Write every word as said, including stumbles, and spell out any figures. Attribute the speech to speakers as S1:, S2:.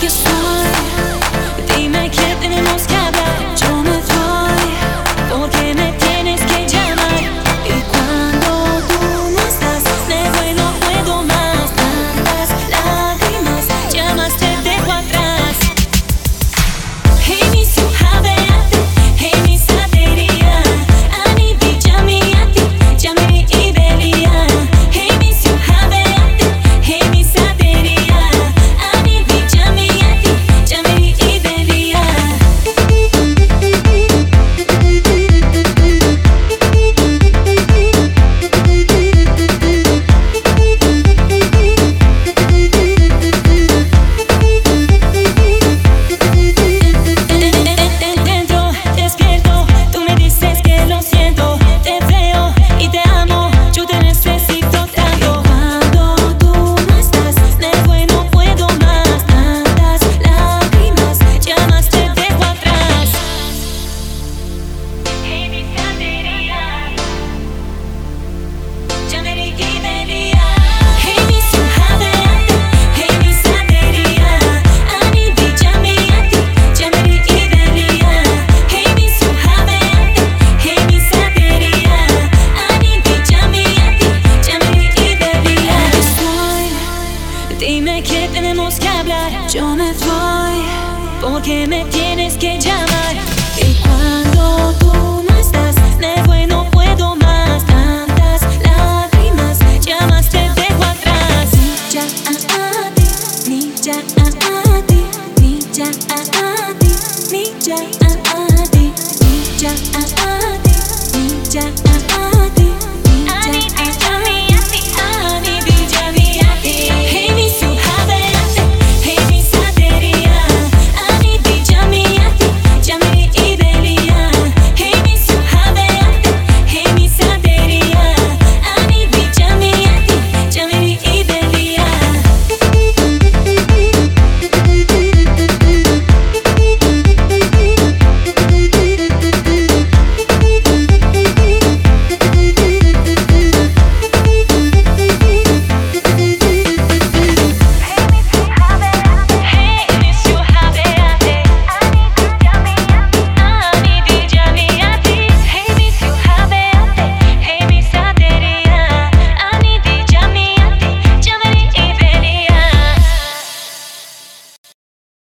S1: estoy. Dime que tenemos que hablar. Yo me voy porque me tienes que llamar. Y cuando tú no estás, de bueno puedo más. Tantas lágrimas, llamas te dejo atrás. Hey mi suhaveati, hey mi sateria, ani bijamiati, jameri ibelia. Hey mi suhaveati, hey mi sateria, ani bijamiati, jameri ibelia. Dentro, despierto, tú me dices que lo siento. Te veo y te amo, yo te necesito tanto. Cuando tú no estás, de bueno puedo más. Tantas lágrimas, llamas te dejo atrás. Hey mi sateria, jameri ibelia. Hey mi suhaveati, hey mi sateria, ani bijamiati, jameri ibelia. Hey mi suhaveati, hey mi sateria, ani bijamiati, jameri ibelia. Estoy, dime que tenemos que hablar. Yo me voy porque me tienes que llamar. Y cuando tú no estás, de bueno puedo más. Tantas lágrimas, llamas te dejo atrás. Ni ya a ti, ni ya a ti, ni ya a ti, ni ya a ti, ni ya a ti, ni ya